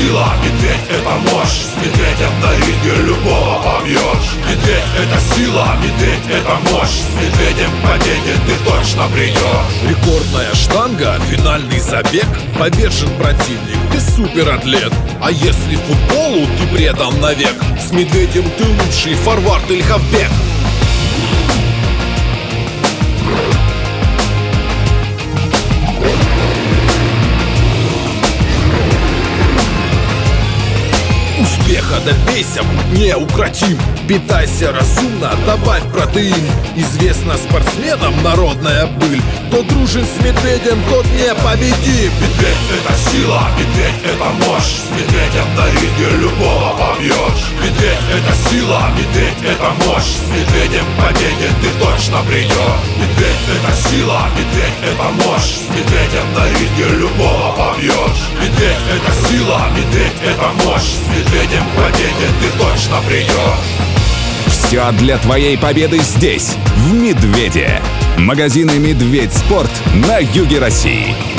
сила, медведь — это мощь. С медведем на ринге любого побьешь. Медведь — это сила, медведь — это мощь. С медведем к победе ты точно придешь. Рекордная штанга, финальный забег. Повержен противник, ты суператлет. А если футболу ты предан навек, с медведем ты лучший форвард или хавбек. Успеха добейся, неукротим. Питайся разумно, добавь протеин. Известна спортсменам народная быль: кто дружит с медведем, тот непобедим. Медведь — это сила, медведь — это мощь. С медведем на ринге любого побьешь. Медведь — это сила, медведь — это мощь. С медведем к победе ты точно придешь. Медведь — это сила, медведь — это мощь. С медведем на ринге любого побьешь. Медведь — это сила, медведь — это мощь. С медведем к победе ты точно придешь. Все для твоей победы здесь, в «Медведе». Магазины «Медведь Спорт» на юге России.